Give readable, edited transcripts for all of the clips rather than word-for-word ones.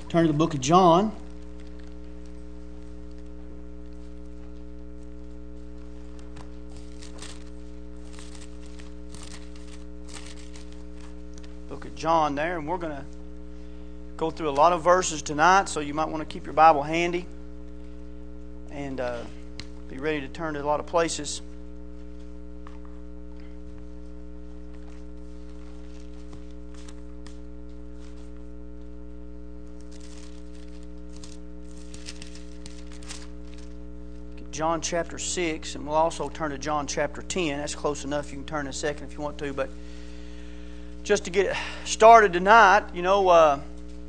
Turn to the book of John. Book of John there, and we're going to go through a lot of verses tonight, so you might want to keep your Bible handy and be ready to turn to a lot of places. John chapter 6, and we'll also turn to John chapter 10. That's close enough. You can turn in a second if you want to. But just to get started tonight, Brother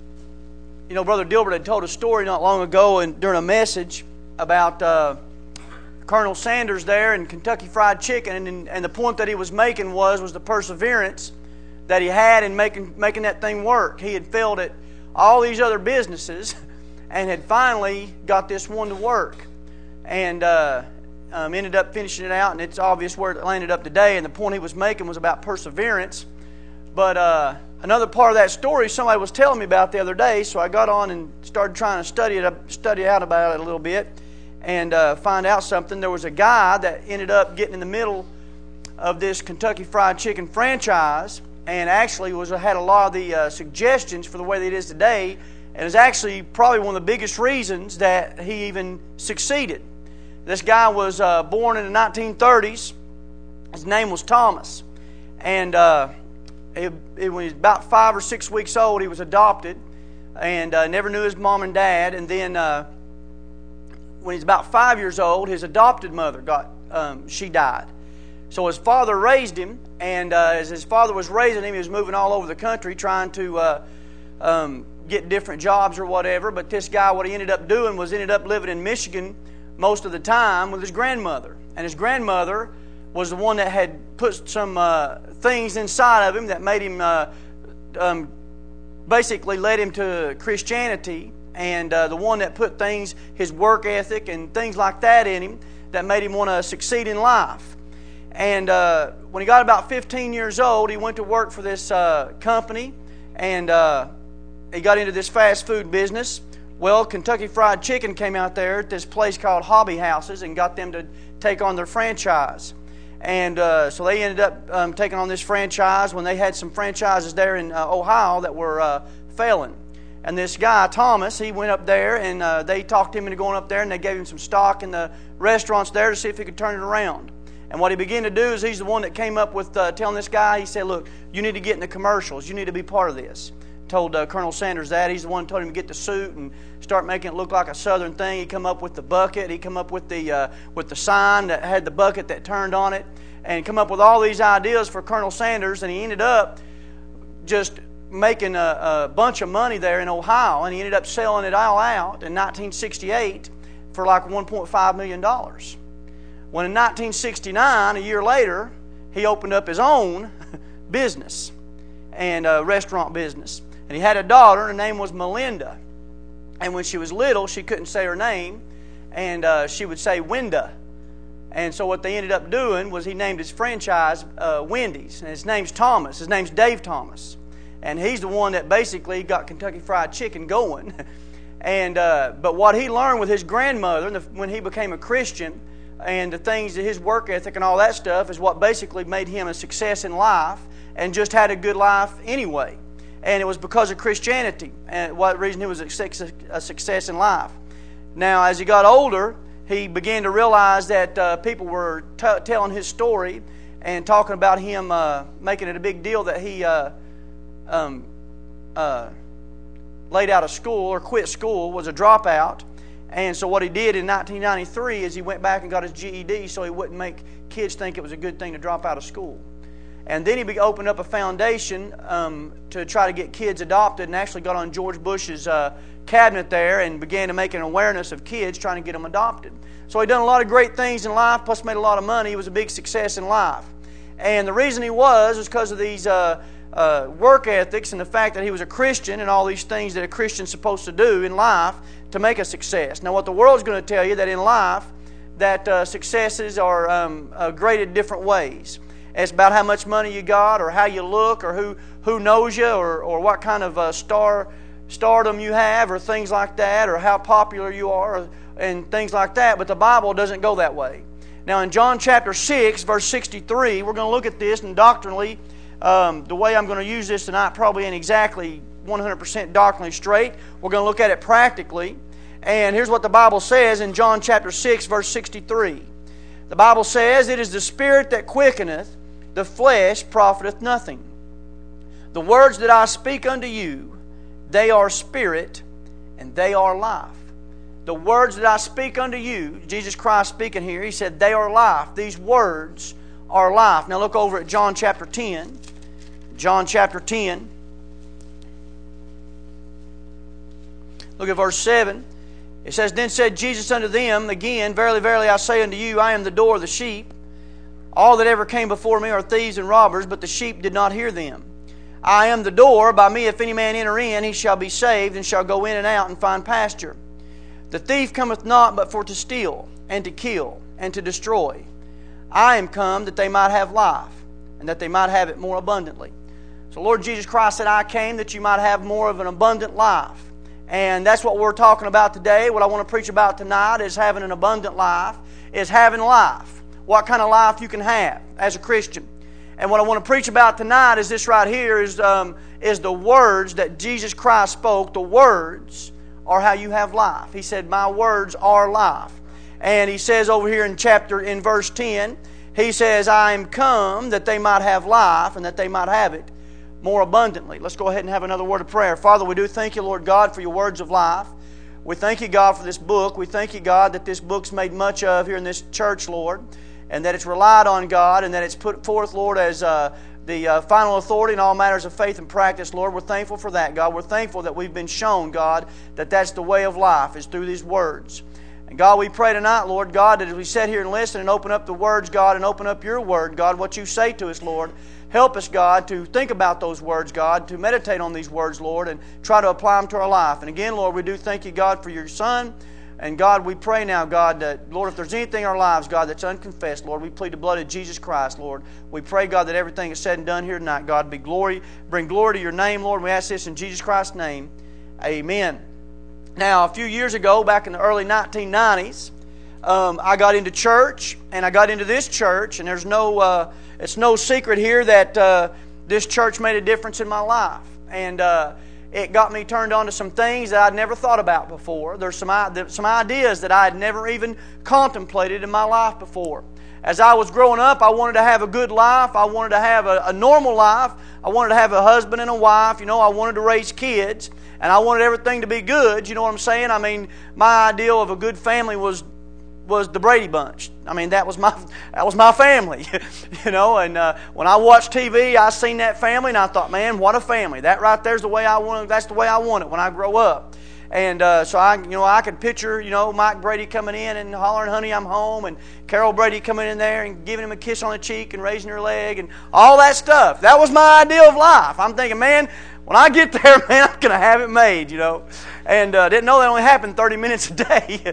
Dilbert had told a story not long ago and during a message about Colonel Sanders there in Kentucky Fried Chicken, and the point that he was making was the perseverance that he had in making that thing work. He had failed at all these other businesses and had finally got this one to work. And ended up finishing it out, and it's obvious where it landed up today. And the point he was making was about perseverance. But another part of that story somebody was telling me about the other day, so I got on and started trying to study out about it a little bit and find out something. There was a guy that ended up getting in the middle of this Kentucky Fried Chicken franchise, and actually had a lot of the suggestions for the way that it is today, and is actually probably one of the biggest reasons that he even succeeded. This guy was born in the 1930s. His name was Thomas. And when he was about 5 or 6 weeks old, he was adopted and never knew his mom and dad. And then when he was about 5 years old, his adopted mother she died. So his father raised him, and as his father was raising him, he was moving all over the country trying to get different jobs or whatever. But this guy, what he ended up doing was ended up living in Michigan most of the time with his grandmother. And his grandmother was the one that had put some things inside of him that made him, basically led him to Christianity, and the one that put things, his work ethic and things like that in him that made him want to succeed in life. And when he got about 15 years old, he went to work for this company, and he got into this fast food business. Well, Kentucky Fried Chicken came out there at this place called Hobby Houses and got them to take on their franchise. And so they ended up taking on this franchise when they had some franchises there in Ohio that were failing. And this guy, Thomas, he went up there, and they talked him into going up there, and they gave him some stock in the restaurants there to see if he could turn it around. And what he began to do is he's the one that came up with telling this guy, he said, look, you need to get in the commercials. You need to be part of this. Told Colonel Sanders that. He's the one who told him to get the suit and start making it look like a Southern thing. He come up with the bucket. He come up with the sign that had the bucket that turned on it, and come up with all these ideas for Colonel Sanders. And he ended up just making a bunch of money there in Ohio, and he ended up selling it all out in 1968 for like $1.5 million. When in 1969, a year later, he opened up his own business and restaurant business. And he had a daughter, and her name was Melinda. And when she was little, she couldn't say her name, and she would say Winda. And so what they ended up doing was he named his franchise Wendy's. And his name's Thomas. His name's Dave Thomas. And he's the one that basically got Kentucky Fried Chicken going. And but what he learned with his grandmother when he became a Christian, and the things, his work ethic and all that stuff, is what basically made him a success in life and just had a good life anyway. And it was because of Christianity, and what reason he was a success in life. Now, as he got older, he began to realize that people were telling his story and talking about him making it a big deal that he laid out of school or quit school, was a dropout. And so what he did in 1993 is he went back and got his GED so he wouldn't make kids think it was a good thing to drop out of school. And then he opened up a foundation to try to get kids adopted, and actually got on George Bush's cabinet there and began to make an awareness of kids, trying to get them adopted. So he done a lot of great things in life, plus made a lot of money. He was a big success in life. And the reason he was because of these work ethics and the fact that he was a Christian and all these things that a Christian's supposed to do in life to make a success. Now, what the world's going to tell you that in life, that successes are graded different ways. It's about how much money you got, or how you look, or who knows you, or what kind of star stardom you have or things like that, or how popular you are and things like that, but the Bible doesn't go that way. Now in John chapter 6, verse 63, we're going to look at this, and doctrinally, the way I'm going to use this tonight probably ain't exactly 100% doctrinally straight. We're going to look at it practically. And here's what the Bible says in John chapter 6, verse 63. The Bible says, "It is the Spirit that quickeneth, the flesh profiteth nothing. The words that I speak unto you, they are spirit, and they are life." The words that I speak unto you, Jesus Christ speaking here, He said, they are life. These words are life. Now look over at John chapter 10. John chapter 10. Look at verse 7. It says, "Then said Jesus unto them again, Verily, verily, I say unto you, I am the door of the sheep. All that ever came before me are thieves and robbers, but the sheep did not hear them. I am the door. By me if any man enter in, he shall be saved, and shall go in and out and find pasture. The thief cometh not but for to steal, and to kill, and to destroy. I am come that they might have life, and that they might have it more abundantly." So Lord Jesus Christ said, "I came that you might have more of an abundant life." And that's what we're talking about today. What I want to preach about tonight is having an abundant life, is having life. What kind of life you can have as a Christian. And what I want to preach about tonight is this right here, is the words that Jesus Christ spoke. The words are how you have life. He said, "My words are life." And He says over here in verse 10, He says, "I am come that they might have life, and that they might have it more abundantly." Let's go ahead and have another word of prayer. Father, we do thank You, Lord God, for Your words of life. We thank You, God, for this book. We thank You, God, that this book's made much of here in this church, Lord, and that it's relied on, God, and that it's put forth, Lord, as the final authority in all matters of faith and practice. Lord, we're thankful for that, God. We're thankful that we've been shown, God, that that's the way of life, is through these words. And God, we pray tonight, Lord God, that as we sit here and listen and open up the words, God, and open up Your word, God, what You say to us, Lord, help us, God, to think about those words, God, to meditate on these words, Lord, and try to apply them to our life. And again, Lord, we do thank You, God, for Your Son. And God, we pray now, God, that, Lord, if there's anything in our lives, God, that's unconfessed, Lord, we plead the blood of Jesus Christ, Lord. We pray, God, that everything is said and done here tonight, God, bring glory to Your name, Lord. We ask this in Jesus Christ's name. Amen. Now, a few years ago, back in the early 1990s, I got into church, and I got into this church, and it's no secret here that this church made a difference in my life. And it got me turned on to some things that I'd never thought about before. There's some ideas that I had never even contemplated in my life before. As I was growing up, I wanted to have a good life. I wanted to have a normal life. I wanted to have a husband and a wife. I wanted to raise kids. And I wanted everything to be good. You know what I'm saying? I mean, my ideal of a good family was the Brady Bunch. I mean, that was my family, And when I watched TV, I seen that family, and I thought, man, what a family! That right there's the way I want it. That's the way I want it when I grow up. And so I could picture, Mike Brady coming in and hollering, "Honey, I'm home," and Carol Brady coming in there and giving him a kiss on the cheek and raising her leg and all that stuff. That was my ideal of life. I'm thinking, man, when I get there, man, I'm going to have it made, And didn't know that only happened 30 minutes a day.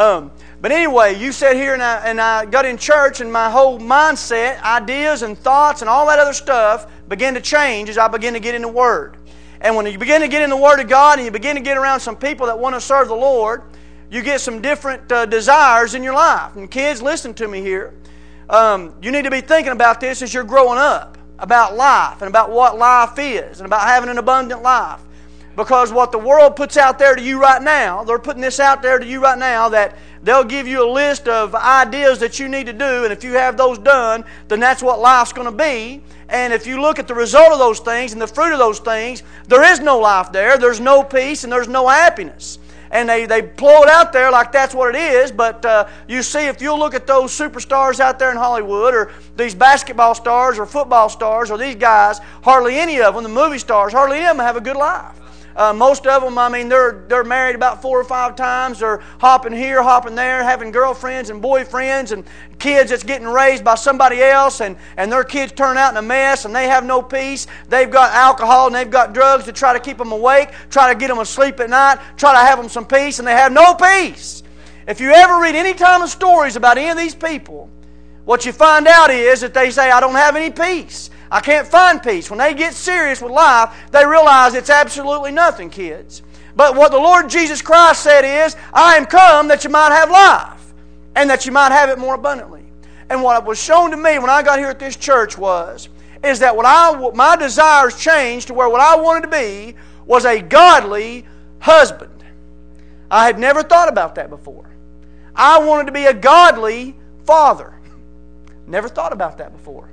But anyway, you sat here and I got in church, and my whole mindset, ideas and thoughts and all that other stuff began to change as I began to get in the Word. And when you begin to get in the Word of God and you begin to get around some people that want to serve the Lord, you get some different desires in your life. And kids, listen to me here. You need to be thinking about this as you're growing up, about life and about what life is and about having an abundant life. Because what the world puts out there to you right now, they're putting this out there to you right now, that they'll give you a list of ideas that you need to do, and if you have those done, then that's what life's going to be. And if you look at the result of those things and the fruit of those things, there is no life there, there's no peace, and there's no happiness. And they blow it out there like that's what it is, but you see, if you'll look at those superstars out there in Hollywood, or these basketball stars or football stars, or these guys, hardly any of them, the movie stars, hardly any of them have a good life. Most of them, they're married about 4 or 5 times. They're hopping here, hopping there, having girlfriends and boyfriends and kids that's getting raised by somebody else, and their kids turn out in a mess, and they have no peace. They've got alcohol and they've got drugs to try to keep them awake, try to get them asleep at night, try to have them some peace, and they have no peace. If you ever read any time of stories about any of these people, what you find out is that they say, "I don't have any peace. I can't find peace. When they get serious with life, they realize it's absolutely nothing, kids. But what the Lord Jesus Christ said is, I am come that you might have life, and that you might have it more abundantly. And what was shown to me when I got here at this church is that my desires changed to where what I wanted to be was a godly husband. I had never thought about that before. I wanted to be a godly father. Never thought about that before.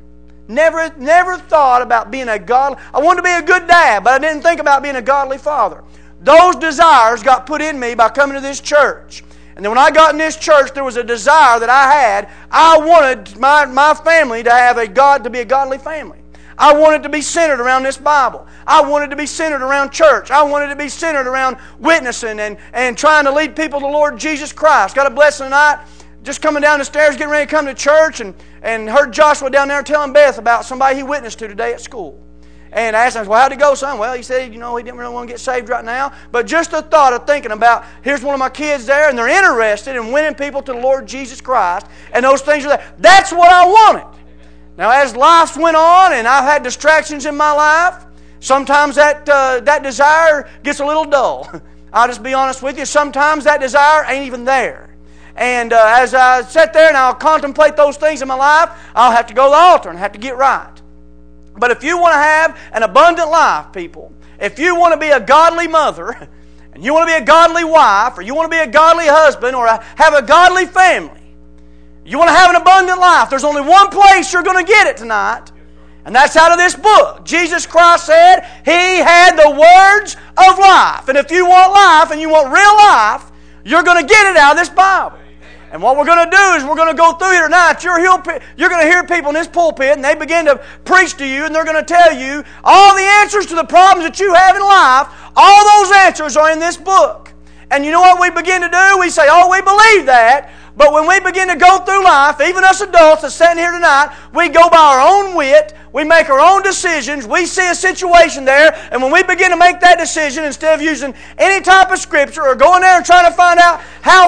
Never thought about being a godly... I wanted to be a good dad, but I didn't think about being a godly father. Those desires got put in me by coming to this church. And then when I got in this church, there was a desire that I had. I wanted my family to be a godly family. I wanted to be centered around this Bible. I wanted to be centered around church. I wanted to be centered around witnessing and trying to lead people to the Lord Jesus Christ. Got a blessing tonight. Just coming down the stairs, getting ready to come to church, and heard Joshua down there telling Beth about somebody he witnessed to today at school. And I asked him, well, how'd it go, son? Well, he said, he didn't really want to get saved right now. But just the thought of thinking about, here's one of my kids there, and they're interested in winning people to the Lord Jesus Christ, and those things are there. That's what I wanted. Now, as life went on, and I've had distractions in my life, sometimes that desire gets a little dull. I'll just be honest with you. Sometimes that desire ain't even there. And as I sit there and I'll contemplate those things in my life, I'll have to go to the altar and have to get right. But if you want to have an abundant life, people, if you want to be a godly mother, and you want to be a godly wife, or you want to be a godly husband, or have a godly family, you want to have an abundant life, there's only one place you're going to get it tonight, and that's out of this book. Jesus Christ said He had the words of life. And if you want life, and you want real life, you're going to get it out of this Bible. And what we're going to do is we're going to go through here tonight. You're going to hear people in this pulpit, and they begin to preach to you, and they're going to tell you all the answers to the problems that you have in life. All those answers are in this book. And you know what we begin to do? We say, oh, we believe that. But when we begin to go through life, even us adults that's sitting here tonight, we go by our own wit, we make our own decisions, we see a situation there, and when we begin to make that decision, instead of using any type of Scripture or going there and trying to find out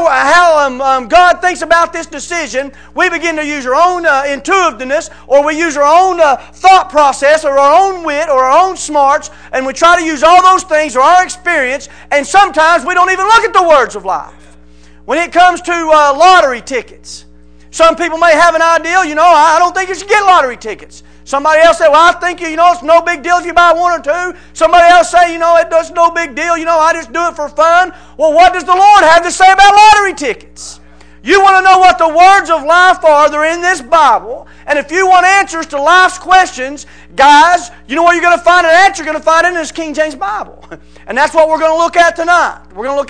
how God thinks about this decision, we begin to use our own intuitiveness, or we use our own thought process, or our own wit, or our own smarts, and we try to use all those things, or our experience, and sometimes we don't even look at the words of life. When it comes to lottery tickets, some people may have an idea, I don't think you should get lottery tickets. Somebody else say, well, I think, it's no big deal if you buy one or two. Somebody else say, it's no big deal, I just do it for fun. Well, what does the Lord have to say about lottery tickets? You want to know what the words of life are, they're in this Bible. And if you want answers to life's questions, guys, you know where you're going to find an answer? You're going to find it in this King James Bible. And that's what we're going to look at tonight.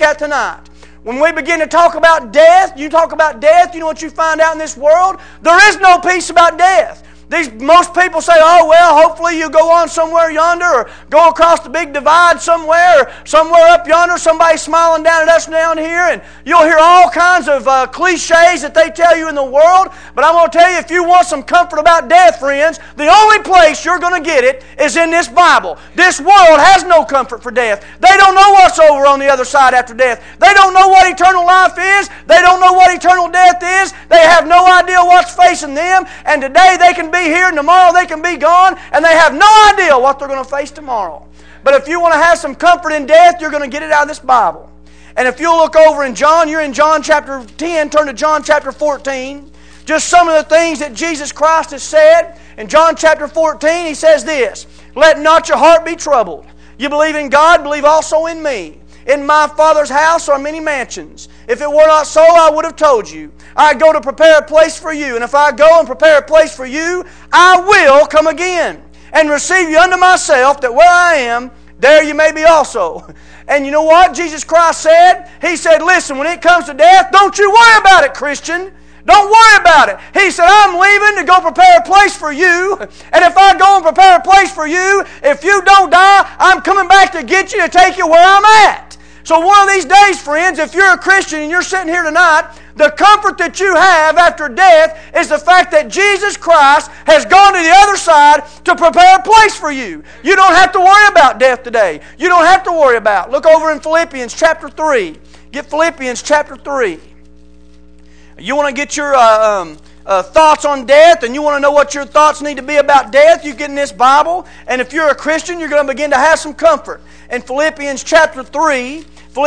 When we begin to talk about death, you know what you find out in this world? There is no peace about death. Most people say, oh, well, hopefully you go on somewhere yonder, or go across the big divide somewhere, or somewhere up yonder, somebody smiling down at us down here, and you'll hear all kinds of cliches that they tell you in the world. But I'm going to tell you, if you want some comfort about death, friends, the only place you're going to get it is in this Bible. This world has no comfort for death. They don't know what's over on the other side after death. They don't know what eternal life is. They don't know what eternal death is. They have no idea what's facing them. And today they can be here, and tomorrow they can be gone, and they have no idea what they're going to face tomorrow. But if you want to have some comfort in death, you're going to get it out of this Bible. And if you'll look over in John, you're in John chapter 10, turn to John chapter 14. Just some of the things that Jesus Christ has said. In John chapter 14, He says this, let not your heart be troubled. You believe in God, believe also in me. In my Father's house are many mansions. If it were not so, I would have told you. I go to prepare a place for you. And if I go and prepare a place for you, I will come again and receive you unto myself, that where I am, there you may be also. And you know what Jesus Christ said? He said, listen, when it comes to death, don't you worry about it, Christian. Don't worry about it. He said, I'm leaving to go prepare a place for you. And if I go and prepare a place for you, if you don't die, I'm coming back to get you, to take you where I'm at. So one of these days, friends, if you're a Christian and you're sitting here tonight, the comfort that you have after death is the fact that Jesus Christ has gone to the other side to prepare a place for you. You don't have to worry about death today. You don't have to worry about. Look over in Philippians chapter 3. Get Philippians chapter 3. You want to get your thoughts on death, and you want to know what your thoughts need to be about death, you get in this Bible, and if you're a Christian, you're going to begin to have some comfort. In Philippians chapter 3,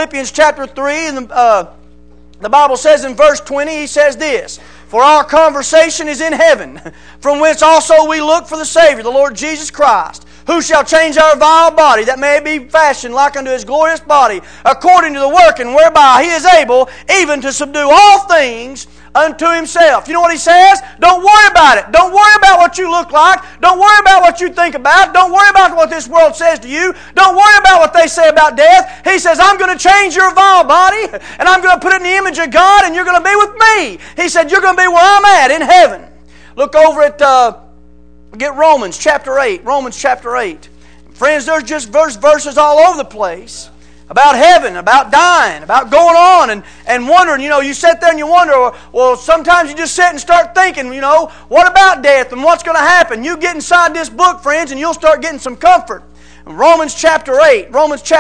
and the Bible says in verse 20, he says this, "For our conversation is in heaven, from whence also we look for the Savior, the Lord Jesus Christ, who shall change our vile body, that may be fashioned like unto His glorious body, according to the working whereby He is able even to subdue all things unto Himself." You know what He says? Don't worry about it. Don't worry about what you look like. Don't worry about what you think about. Don't worry about what this world says to you. Don't worry about what they say about death. He says, "I'm going to change your vile body, and I'm going to put it in the image of God, and you're going to be with me." He said, "You're going to be where I'm at, in heaven." Look over at, get Romans chapter 8. Romans chapter 8. Friends, there's just verses all over the place about heaven, about dying, about going on and wondering. You know, you sit there and you wonder, well, sometimes you just sit and start thinking, you know, what about death and what's going to happen? You get inside this book, friends, and you'll start getting some comfort. Romans chapter 8,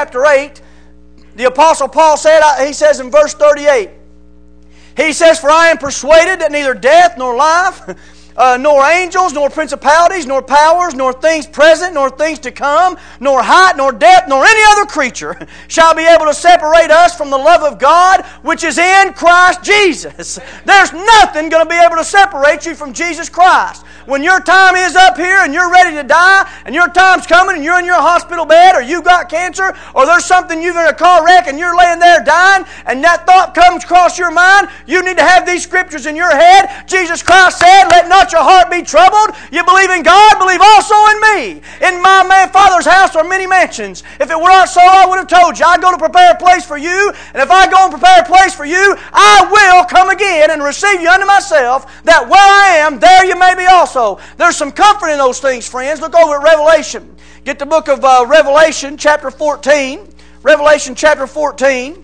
the Apostle Paul said, he says in verse 38, he says, "For I am persuaded that neither death nor life, nor angels, nor principalities, nor powers, nor things present, nor things to come, nor height, nor depth, nor any other creature shall be able to separate us from the love of God which is in Christ Jesus." There's nothing going to be able to separate you from Jesus Christ. When your time is up here and you're ready to die, and your time's coming and you're in your hospital bed, or you've got cancer, or there's something, you've in a car wreck and you're laying there dying, and that thought comes across your mind, you need to have these scriptures in your head. Jesus Christ said, "Let not your heart be troubled. You believe in God, believe also in me. In my Father's house are many mansions. If it were not so, I would have told you. I go to prepare a place for you, and if I go and prepare a place for you, I will come again and receive you unto myself, that where I am, there you may be also." There's some comfort in those things, friends. Look over at Revelation. Get the book of Revelation, chapter 14. Revelation, chapter 14.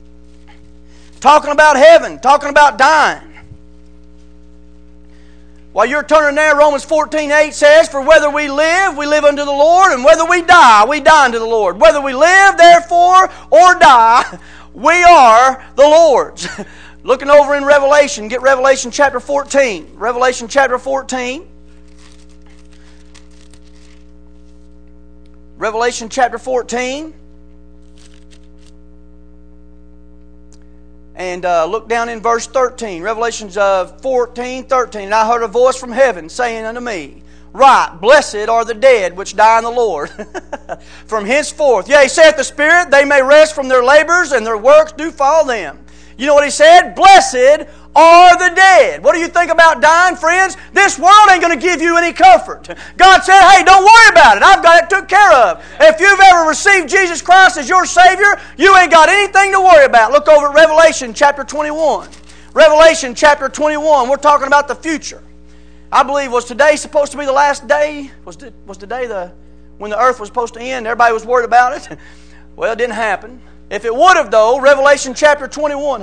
Talking about heaven, talking about dying. While you're turning there, Romans 14:8 says, "For whether we live unto the Lord, and whether we die unto the Lord. Whether we live, therefore, or die, we are the Lord's." Looking over in Revelation, get Revelation chapter 14. Revelation chapter 14. Revelation chapter 14. And look down in verse 13. Revelation 14:13. "And I heard a voice from heaven saying unto me, Write, blessed are the dead which die in the Lord from henceforth. Yea, saith the Spirit, they may rest from their labors, and their works do follow them." You know what he said? Blessed are the dead. What do you think about dying, friends? This world ain't going to give you any comfort. God said, "Hey, don't worry about it. I've got it took care of." If you've ever received Jesus Christ as your Savior, you ain't got anything to worry about. Look over at Revelation chapter 21. Revelation chapter 21. We're talking about the future. I believe, was today supposed to be the last day? Was today when the earth was supposed to end? Everybody was worried about it. Well, it didn't happen. If it would have, though, Revelation chapter 21,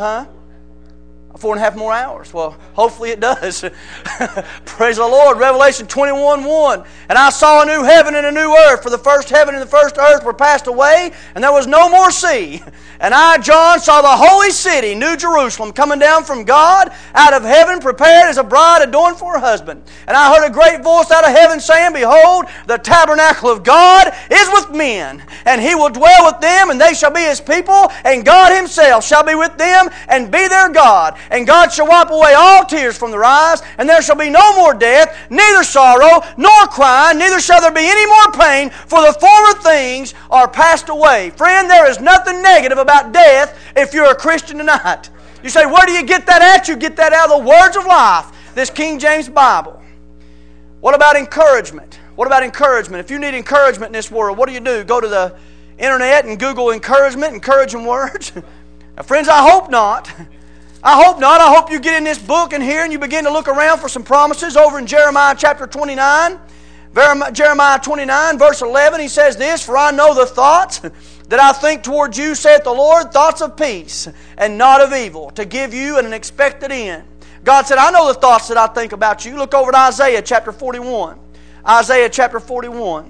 4.5 more hours. Well, hopefully it does. Praise the Lord. Revelation 21:1. "And I saw a new heaven and a new earth, for the first heaven and the first earth were passed away, and there was no more sea. And I, John, saw the holy city, New Jerusalem, coming down from God out of heaven, prepared as a bride adorned for her husband. And I heard a great voice out of heaven saying, Behold, the tabernacle of God is with men, and He will dwell with them, and they shall be His people, and God Himself shall be with them, and be their God. And God shall wipe away all tears from their eyes, and there shall be no more death, neither sorrow, nor crying, neither shall there be any more pain, for the former things are passed away." Friend, there is nothing negative about death if you're a Christian tonight. You say, where do you get that at? You get that out of the words of life, this King James Bible. What about encouragement? What about encouragement? If you need encouragement in this world, what do? Go to the internet and Google encouragement, encouraging words? Now, friends, I hope not. I hope not. I hope you get in this book and here and you begin to look around for some promises. Over in Jeremiah chapter 29, Jeremiah 29, verse 11, he says this, "For I know the thoughts that I think toward you, saith the Lord, thoughts of peace and not of evil, to give you an expected end." God said, "I know the thoughts that I think about you." Look over at Isaiah chapter 41. Isaiah chapter 41.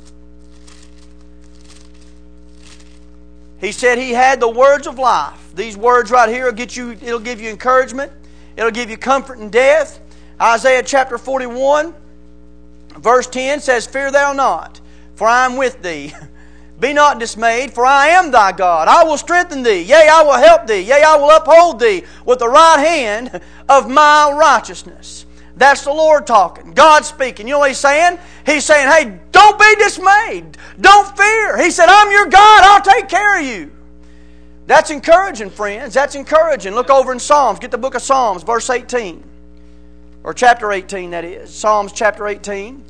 He said He had the words of life. These words right here will it'll give you encouragement. It'll give you comfort in death. Isaiah chapter 41, verse 10 says, Fear thou not, for I am with thee. Be not dismayed, for I am thy God. I will strengthen thee. Yea, I will help thee. Yea, I will uphold thee with the right hand of my righteousness. That's the Lord talking. God speaking. You know what He's saying? He's saying, hey, don't be dismayed. Don't fear. He said, I'm your God. I'll take care of you. That's encouraging, friends. That's encouraging. Look over in Psalms. Get the book of Psalms, verse 18. Or chapter 18, that is. Psalms chapter 18.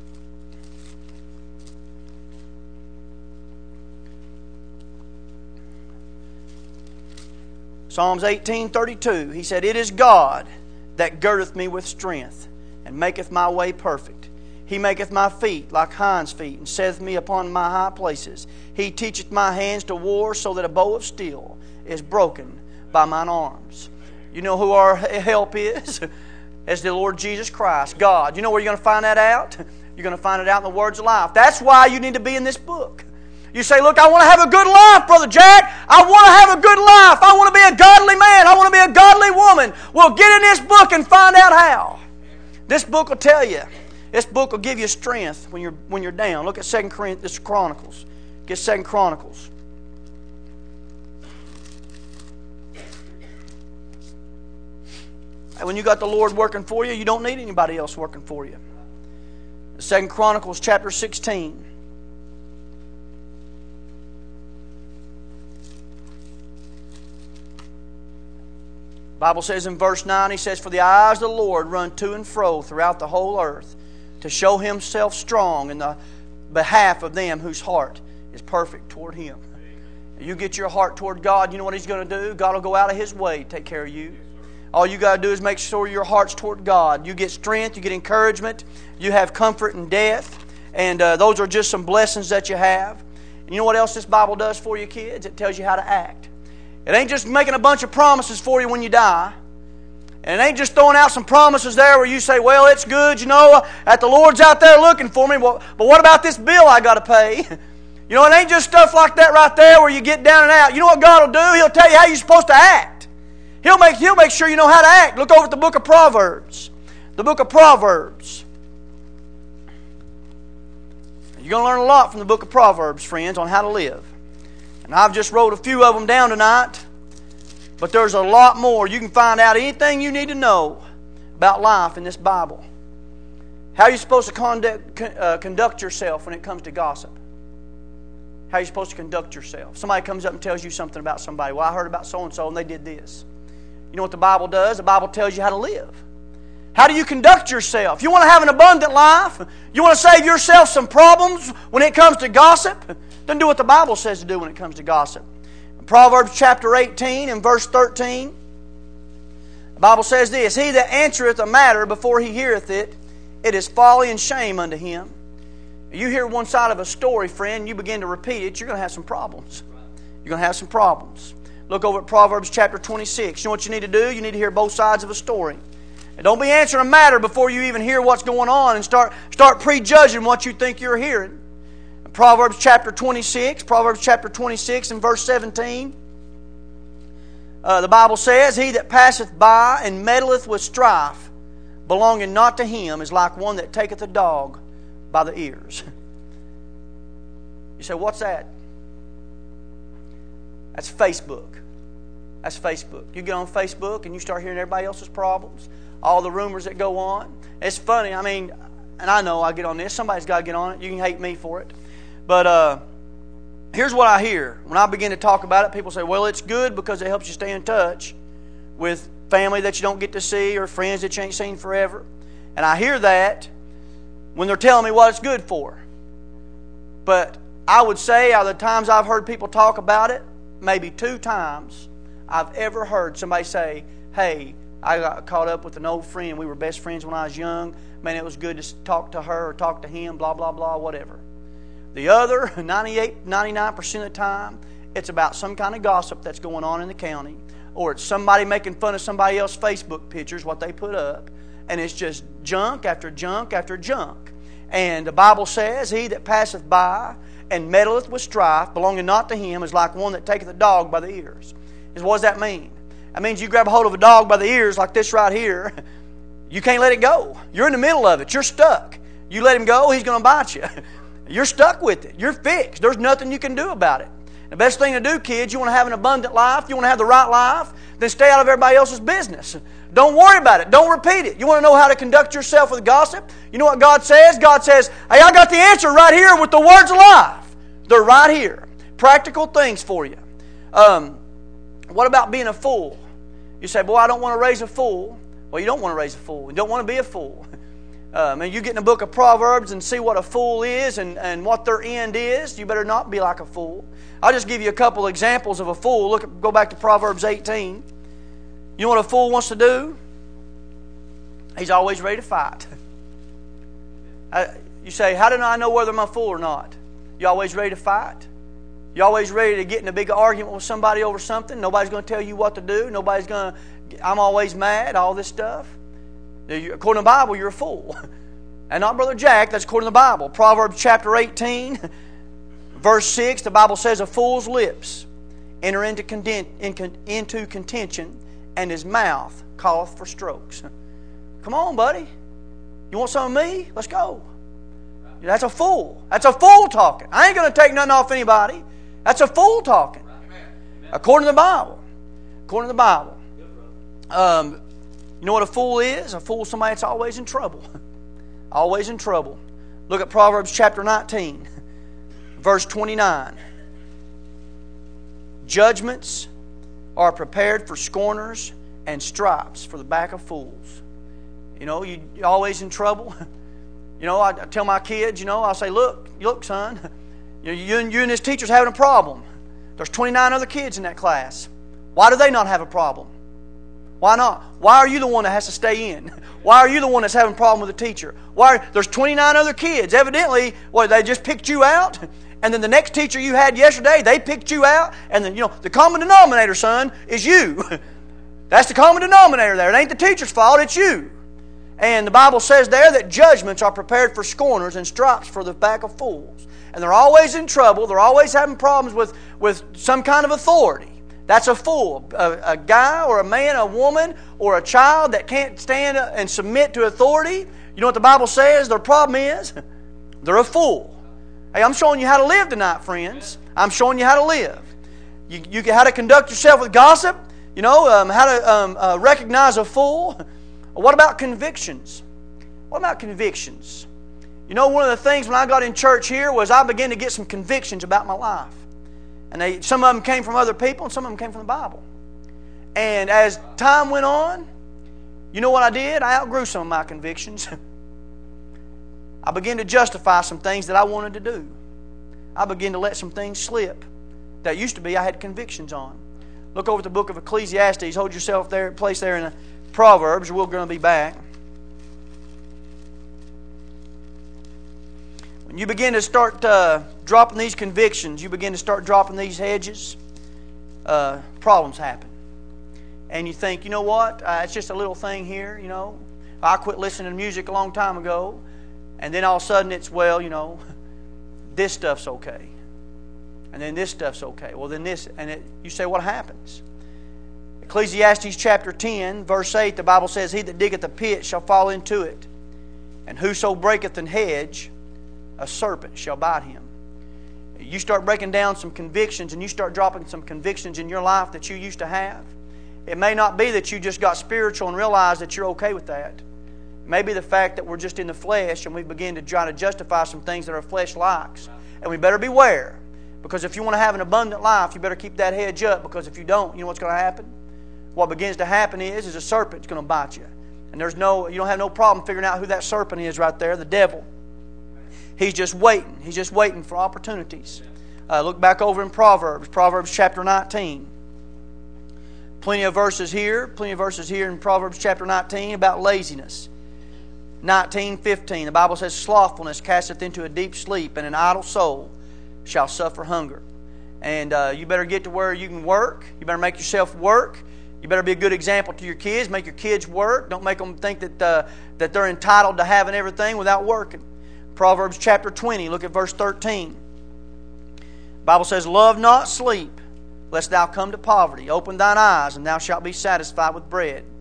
Psalms 18:32. He said, It is God that girdeth me with strength, and maketh my way perfect. He maketh my feet like hinds' feet, and setteth me upon my high places. He teacheth my hands to war, so that a bow of steel is broken by mine arms. You know who our help is? It's the Lord Jesus Christ, God. You know where you're going to find that out? You're going to find it out in the words of life. That's why you need to be in this book. You say, look, I want to have a good life, Brother Jack. I want to have a good life. I want to be a godly man. I want to be a godly woman. Well, get in this book and find out how. This book will tell you. This book will give you strength when you're down. Look at 2 Chronicles. Get 2 Chronicles. And when you got the Lord working for you, you don't need anybody else working for you. 2 Chronicles chapter 16. The Bible says in verse 9, He says, For the eyes of the Lord run to and fro throughout the whole earth, to show Himself strong in the behalf of them whose heart is perfect toward Him. You get your heart toward God, you know what He's going to do? God will go out of His way to take care of you. All you got to do is make sure your heart's toward God. You get strength, you get encouragement, you have comfort in death, and those are just some blessings that you have. And you know what else this Bible does for you, kids? It tells you how to act. It ain't just making a bunch of promises for you when you die. And it ain't just throwing out some promises there where you say, well, it's good, you know, that the Lord's out there looking for me, but what about this bill I got to pay? You know, it ain't just stuff like that right there where you get down and out. You know what God will do? He'll tell you how you're supposed to act. He'll make sure you know how to act. Look over at the book of Proverbs. The book of Proverbs. You're going to learn a lot from the book of Proverbs, friends, on how to live. And I've just wrote a few of them down tonight. But there's a lot more. You can find out anything you need to know about life in this Bible. How are you supposed to conduct yourself when it comes to gossip? How are you supposed to conduct yourself? Somebody comes up and tells you something about somebody. Well, I heard about so-and-so and they did this. You know what the Bible does? The Bible tells you how to live. How do you conduct yourself? You want to have an abundant life? You want to save yourself some problems when it comes to gossip? Then do what the Bible says to do when it comes to gossip. In Proverbs chapter 18 and verse 13, the Bible says this, He that answereth a matter before he heareth it, it is folly and shame unto him. You hear one side of a story, friend, you begin to repeat it, you're going to have some problems. You're going to have some problems. Look over at Proverbs chapter 26. You know what you need to do? You need to hear both sides of a story. And don't be answering a matter before you even hear what's going on and start prejudging what you think you're hearing. Proverbs chapter 26 and verse 17. The Bible says, He that passeth by and meddleth with strife, belonging not to him, is like one that taketh a dog by the ears. You say, what's that? That's Facebook. That's Facebook. You get on Facebook and you start hearing everybody else's problems, all the rumors that go on. It's funny, I mean, and I know I get on this. Somebody's got to get on it. You can hate me for it. But here's what I hear. When I begin to talk about it, people say, well, it's good because it helps you stay in touch with family that you don't get to see or friends that you ain't seen forever. And I hear that when they're telling me what it's good for. But I would say out of the times I've heard people talk about it, maybe 2 times I've ever heard somebody say, hey, I got caught up with an old friend. We were best friends when I was young. Man, it was good to talk to her or talk to him, blah, blah, blah, whatever. The other, 99% of the time, it's about some kind of gossip that's going on in the county, or it's somebody making fun of somebody else's Facebook pictures, what they put up, and it's just junk after junk after junk. And the Bible says, He that passeth by and meddleth with strife, belonging not to him, is like one that taketh a dog by the ears. What does that mean? That means you grab a hold of a dog by the ears like this right here. You can't let it go. You're in the middle of it. You're stuck. You let him go, he's going to bite you. You're stuck with it. You're fixed. There's nothing you can do about it. The best thing to do, kids, you want to have an abundant life, you want to have the right life, then stay out of everybody else's business. Don't worry about it. Don't repeat it. You want to know how to conduct yourself with gossip? You know what God says? God says, hey, I got the answer right here with the words of life. They're right here. Practical things for you. What about being a fool? You say, boy, I don't want to raise a fool. Well, you don't want to raise a fool. You don't want to be a fool. You get in the book of Proverbs and see what a fool is and what their end is. You better not be like a fool. I'll just give you a couple examples of a fool. Go back to Proverbs 18. You know what a fool wants to do? He's always ready to fight. You say, how do I know whether I'm a fool or not? You always ready to fight? You always ready to get in a big argument with somebody over something? Nobody's going to tell you what to do. I'm always mad, all this stuff. According to the Bible, you're a fool. And not Brother Jack, that's according to the Bible. Proverbs chapter 18, verse 6, the Bible says, a fool's lips enter into contention, and his mouth calleth for strokes. Come on, buddy. You want some of me? Let's go. That's a fool. That's a fool talking. I ain't going to take nothing off anybody. That's a fool talking. According to the Bible. According to the Bible. You know what a fool is? A fool is somebody that's always in trouble. Always in trouble. Look at Proverbs chapter 19, verse 29. Judgments are prepared for scorners and stripes for the back of fools. You know, you're always in trouble. You know, I tell my kids, I'll say, look, son, you and this teacher's having a problem. There's 29 other kids in that class. Why do they not have a problem? Why not? Why are you the one that has to stay in? Why are you the one that's having a problem with the teacher? There's 29 other kids. Evidently, they just picked you out, and then the next teacher you had yesterday, they picked you out, and then, the common denominator, son, is you. That's the common denominator there. It ain't the teacher's fault, it's you. And the Bible says there that judgments are prepared for scorners and stripes for the back of fools. And they're always in trouble. They're always having problems with some kind of authority. That's a fool. A guy or a man, a woman, or a child that can't stand and submit to authority. You know what the Bible says their problem is? They're a fool. Hey, I'm showing you how to live tonight, friends. I'm showing you how to live. You how to conduct yourself with gossip. How to recognize a fool. What about convictions? What about convictions? One of the things when I got in church here was I began to get some convictions about my life. And some of them came from other people and some of them came from the Bible. And as time went on, you know what I did? I outgrew some of my convictions. I began to justify some things that I wanted to do. I began to let some things slip that used to be I had convictions on. Look over at the book of Ecclesiastes. Hold yourself there, place there in the Proverbs. We're going to be back. When you begin to start dropping these convictions, you begin to start dropping these hedges, problems happen. And you think, you know what? It's just a little thing here, I quit listening to music a long time ago. And then all of a sudden it's, this stuff's okay. And then this stuff's okay. Well, then this, you say, what happens? Ecclesiastes chapter 10, verse 8, the Bible says, he that diggeth a pit shall fall into it, and whoso breaketh an hedge, a serpent shall bite him. You start breaking down some convictions and you start dropping some convictions in your life that you used to have. It may not be that you just got spiritual and realized that you're okay with that. It may be the fact that we're just in the flesh and we begin to try to justify some things that our flesh likes. And we better beware. Because if you want to have an abundant life, you better keep that hedge up, because if you don't, you know what's going to happen? What begins to happen is a serpent's going to bite you. And you don't have no problem figuring out who that serpent is right there, the devil. He's just waiting. He's just waiting for opportunities. Look back over in Proverbs chapter 19. Plenty of verses here in Proverbs chapter 19 about laziness. 19:15, the Bible says, slothfulness casteth into a deep sleep, and an idle soul shall suffer hunger. And you better get to where you can work. You better make yourself work. You better be a good example to your kids. Make your kids work. Don't make them think that they're entitled to having everything without working. Proverbs chapter 20, look at verse 13. The Bible says, love not sleep, lest thou come to poverty. Open thine eyes, and thou shalt be satisfied with bread.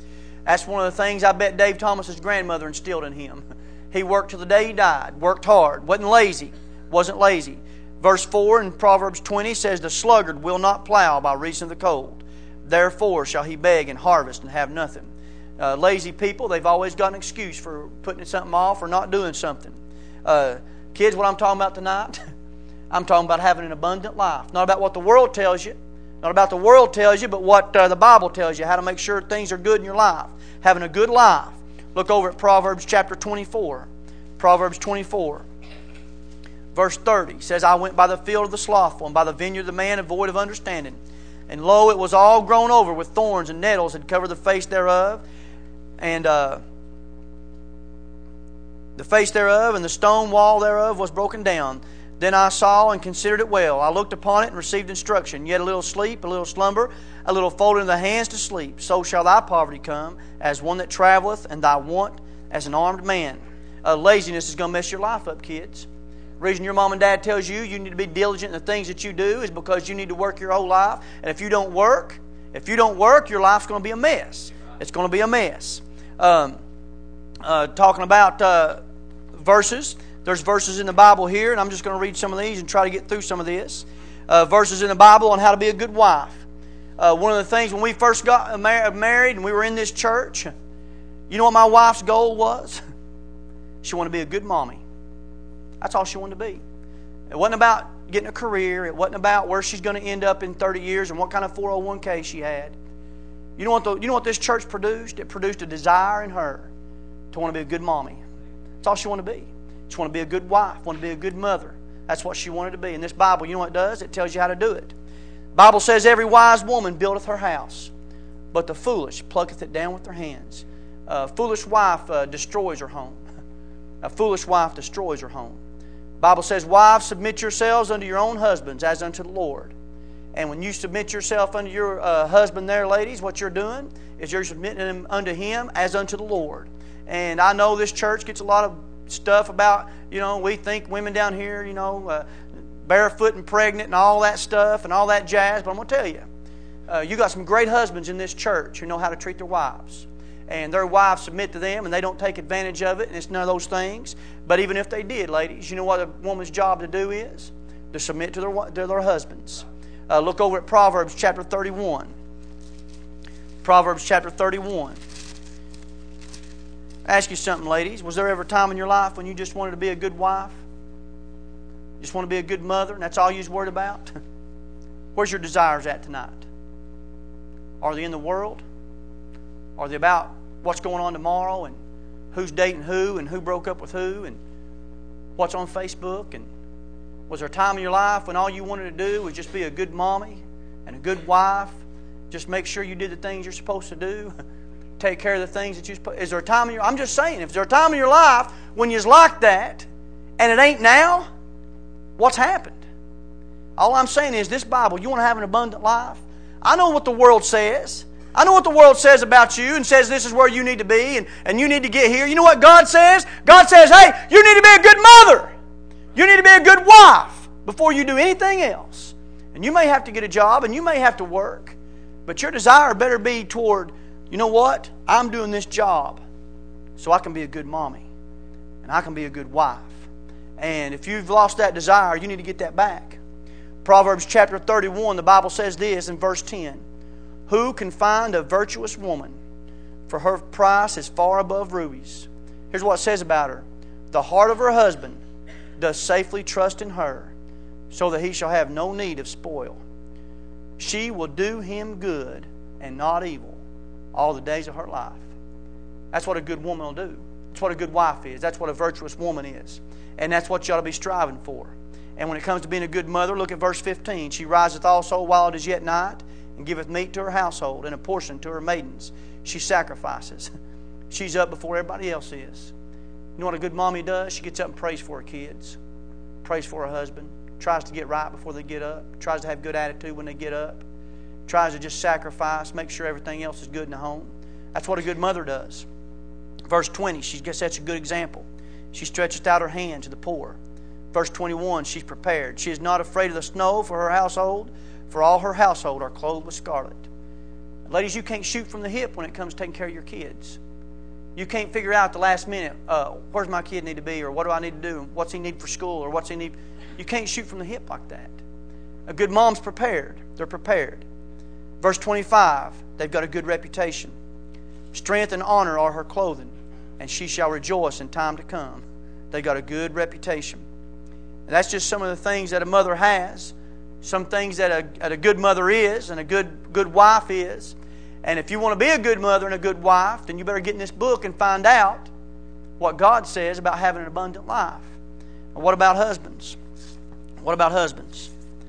That's one of the things I bet Dave Thomas's grandmother instilled in him. He worked till the day he died. Worked hard. Wasn't lazy. Verse 4 in Proverbs 20 says, the sluggard will not plow by reason of the cold. Therefore shall he beg and harvest and have nothing. Lazy people, they've always got an excuse for putting something off or not doing something. Kids, what I'm talking about tonight, I'm talking about having an abundant life. Not about what the world tells you. Not about the world tells you, but what the Bible tells you. How to make sure things are good in your life. Having a good life. Look over at Proverbs chapter 24. Proverbs 24. Verse 30 says, I went by the field of the slothful, and by the vineyard of the man void of understanding. And lo, it was all grown over with thorns, and nettles had covered the face thereof. And the face thereof, and the stone wall thereof was broken down. Then I saw and considered it well. I looked upon it and received instruction. Yet a little sleep, a little slumber, a little folding of the hands to sleep. So shall thy poverty come, as one that traveleth, and thy want as an armed man. Laziness is going to mess your life up, kids. The reason your mom and dad tells you need to be diligent in the things that you do is because you need to work your whole life. And if you don't work, your life's going to be a mess. It's going to be a mess. Talking about verses. There's verses in the Bible here, and I'm just going to read some of these and try to get through some of this. Verses in the Bible on how to be a good wife. One of the things when we first got married and we were in this church, you know what my wife's goal was? She wanted to be a good mommy. That's all she wanted to be. It wasn't about getting a career. It wasn't about where she's going to end up in 30 years and what kind of 401k she had. You know what this church produced? It produced a desire in her to want to be a good mommy. That's all she wanted to be. She wanted to be a good wife, wanted to be a good mother. That's what she wanted to be. And this Bible, you know what it does? It tells you how to do it. The Bible says, every wise woman buildeth her house, but the foolish plucketh it down with their hands. A foolish wife destroys her home. A foolish wife destroys her home. The Bible says, wives, submit yourselves unto your own husbands as unto the Lord. And when you submit yourself unto your husband there, ladies, what you're doing is you're submitting them unto him as unto the Lord. And I know this church gets a lot of stuff about, we think women down here, barefoot and pregnant and all that stuff and all that jazz. But I'm going to tell you, you got some great husbands in this church who know how to treat their wives. And their wives submit to them and they don't take advantage of it, and it's none of those things. But even if they did, ladies, you know what a woman's job to do is? To submit to their husbands. Look over at Proverbs chapter 31. Proverbs chapter 31. I ask you something, ladies. Was there ever a time in your life when you just wanted to be a good wife? Just want to be a good mother, and that's all you was worried about? Where's your desires at tonight? Are they in the world? Are they about what's going on tomorrow and who's dating who and who broke up with who and what's on Facebook? And was there a time in your life when all you wanted to do was just be a good mommy and a good wife? Just make sure you did the things you're supposed to do. Take care of the things that you're supposed to. Is there a time in your... I'm just saying, if there's a time in your life when you're like that and it ain't now, what's happened? All I'm saying is this Bible, you want to have an abundant life? I know what the world says. I know what the world says about you and says this is where you need to be and you need to get here. You know what God says? God says, hey, you need to be a good mother. You need to be a good wife before you do anything else. And you may have to get a job and you may have to work, but your desire better be toward, you know what? I'm doing this job so I can be a good mommy and I can be a good wife. And if you've lost that desire, you need to get that back. Proverbs chapter 31, the Bible says this in verse 10. Who can find a virtuous woman? For her price is far above rubies. Here's what it says about her. The heart of her husband does safely trust in her, so that he shall have no need of spoil. She will do him good and not evil all the days of her life. That's what a good woman will do. That's what a good wife is. That's what a virtuous woman is. And that's what you ought to be striving for. And when it comes to being a good mother, look at verse 15. She riseth also while it is yet night, and giveth meat to her household, and a portion to her maidens. She sacrifices. She's up before everybody else is. You know what a good mommy does? She gets up and prays for her kids. Prays for her husband. Tries to get right before they get up. Tries to have good attitude when they get up. Tries to just sacrifice, make sure everything else is good in the home. That's what a good mother does. Verse 20, she sets a good example. She stretcheth out her hand to the poor. Verse 21, she's prepared. She is not afraid of the snow for her household, for all her household are clothed with scarlet. Ladies, you can't shoot from the hip when it comes to taking care of your kids. You can't figure out the last minute, where's my kid need to be, or what do I need to do, what's he need for school, or what's he need. You can't shoot from the hip like that. A good mom's prepared. They're prepared. Verse 25, they've got a good reputation. Strength and honor are her clothing, and she shall rejoice in time to come. They've got a good reputation. And that's just some of the things that a mother has, some things that a good mother is, and a good wife is. And if you want to be a good mother and a good wife, then you better get in this book and find out what God says about having an abundant life. And what about husbands? What about husbands?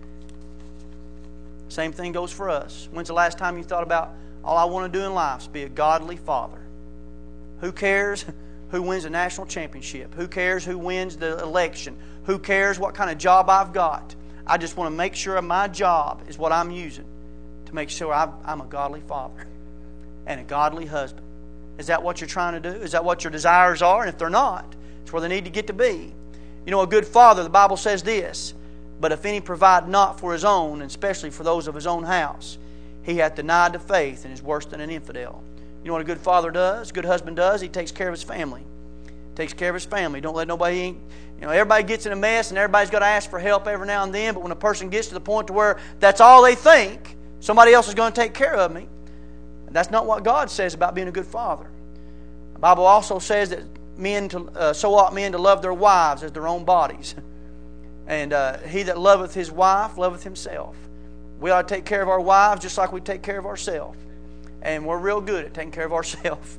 Same thing goes for us. When's the last time you thought about, all I want to do in life is be a godly father? Who cares who wins the national championship? Who cares who wins the election? Who cares what kind of job I've got? I just want to make sure my job is what I'm using to make sure I'm a godly father and a godly husband. Is that what you're trying to do? Is that what your desires are? And if they're not, it's where they need to get to be. You know, a good father, the Bible says this, but if any provide not for his own, and especially for those of his own house, he hath denied the faith and is worse than an infidel. You know what a good father does? A good husband does? He takes care of his family. Takes care of his family. Don't let nobody... everybody gets in a mess and everybody's got to ask for help every now and then, but when a person gets to the point to where that's all they think, somebody else is going to take care of me. And that's not what God says about being a good father. The Bible also says that so ought men to love their wives as their own bodies. And he that loveth his wife loveth himself. We ought to take care of our wives just like we take care of ourselves. And we're real good at taking care of ourselves.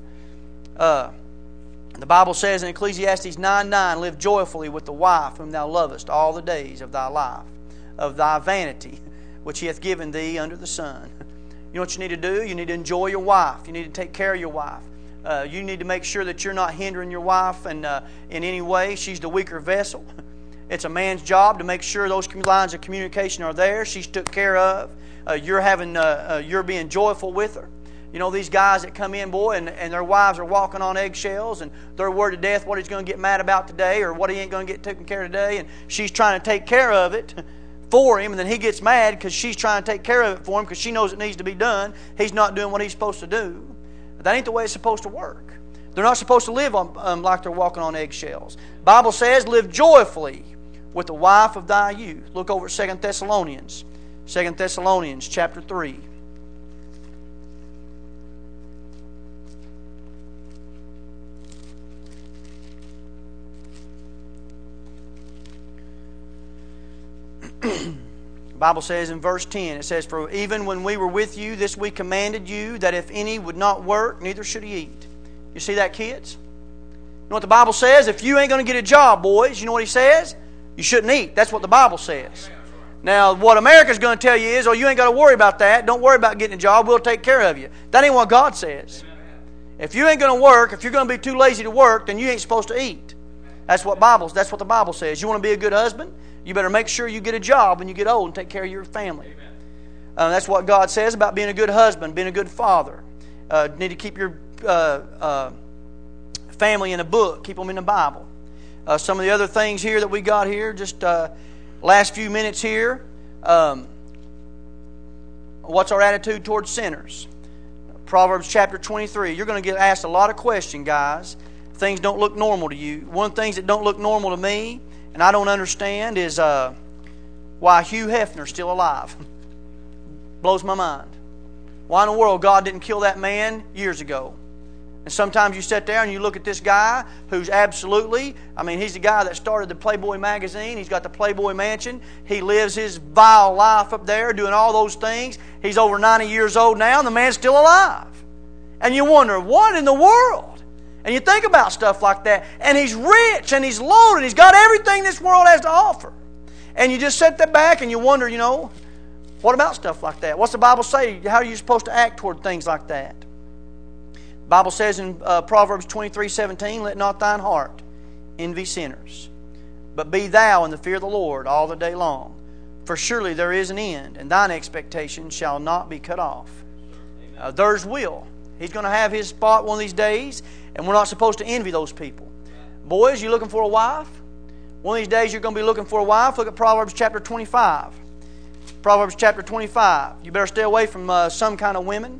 The Bible says in Ecclesiastes 9:9, live joyfully with the wife whom thou lovest all the days of thy life, of thy vanity, which he hath given thee under the sun. You know what you need to do? You need to enjoy your wife. You need to take care of your wife. You need to make sure that you're not hindering your wife in any way. She's the weaker vessel. It's a man's job to make sure those lines of communication are there. She's took care of. You're being joyful with her. You know, these guys that come in, boy, and their wives are walking on eggshells, and they're worried to death what he's going to get mad about today or what he ain't going to get taken care of today, and she's trying to take care of it for him, and then he gets mad because she's trying to take care of it for him because she knows it needs to be done. He's not doing what he's supposed to do. That ain't the way it's supposed to work. They're not supposed to live like they're walking on eggshells. The Bible says, live joyfully with the wife of thy youth. Look over at 2 Thessalonians. 2 Thessalonians chapter 3. The Bible says in verse 10, it says, for even when we were with you, this we commanded you, that if any would not work, neither should he eat. You see that, kids? You know what the Bible says? If you ain't going to get a job, boys, you know what he says? You shouldn't eat. That's what the Bible says. Now, what America's going to tell you is, oh, you ain't got to worry about that. Don't worry about getting a job. We'll take care of you. That ain't what God says. If you ain't going to work, if you're going to be too lazy to work, then you ain't supposed to eat. That's what the Bible says. You want to be a good husband? You better make sure you get a job when you get old and take care of your family. That's what God says about being a good husband, being a good father. Need to keep your family in a book. Keep them in the Bible. Some of the other things here that we got here, just last few minutes here. What's our attitude towards sinners? Proverbs chapter 23. You're going to get asked a lot of questions, guys. Things don't look normal to you. One of the things that don't look normal to me, and I don't understand, is why Hugh Hefner's still alive. Blows my mind. Why in the world God didn't kill that man years ago? And sometimes you sit there and you look at this guy who's absolutely, he's the guy that started the Playboy magazine. He's got the Playboy mansion. He lives his vile life up there doing all those things. He's over 90 years old now and the man's still alive. And you wonder, what in the world? And you think about stuff like that. And he's rich and he's loaded. He's got everything this world has to offer. And you just sit there back and you wonder, what about stuff like that? What's the Bible say? How are you supposed to act toward things like that? The Bible says in Proverbs 23:17, let not thine heart envy sinners, but be thou in the fear of the Lord all the day long. For surely there is an end, and thine expectation shall not be cut off. There's will. He's going to have his spot one of these days, and we're not supposed to envy those people. Boys, you looking for a wife? One of these days you're going to be looking for a wife. Look at Proverbs chapter 25. Proverbs chapter 25. You better stay away from some kind of women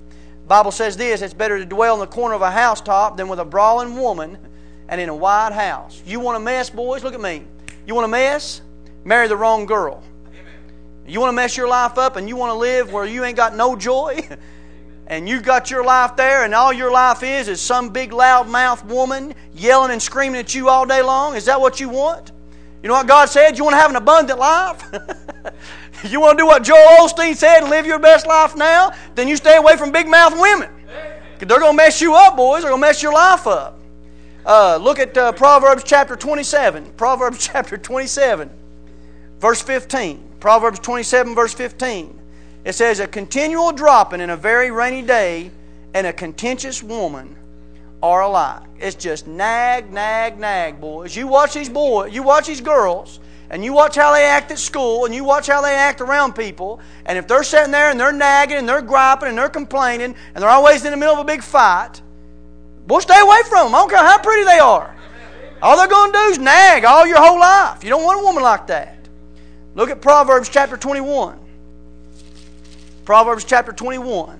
Bible says this, it's better to dwell in the corner of a housetop than with a brawling woman and in a wide house. You want a mess, boys? Look at me. You want a mess? Marry the wrong girl. You want to mess your life up and you want to live where you ain't got no joy? And you got your life there and all your life is some big loudmouth woman yelling and screaming at you all day long? Is that what you want? You know what God said? You want to have an abundant life? You want to do what Joel Osteen said and live your best life now? Then you stay away from big mouth women. They're going to mess you up, boys. They're going to mess your life up. Look at Proverbs chapter 27. Proverbs chapter 27, verse 15. Proverbs 27, verse 15. It says, a continual dropping in a very rainy day and a contentious woman are alike. It's just nag, nag, nag, boys. You watch these boys, you watch these girls, and you watch how they act at school, and you watch how they act around people, and if they're sitting there and they're nagging and they're griping and they're complaining and they're always in the middle of a big fight, boy, stay away from them. I don't care how pretty they are. All they're going to do is nag all your whole life. You don't want a woman like that. Look at Proverbs chapter 21. Proverbs chapter 21.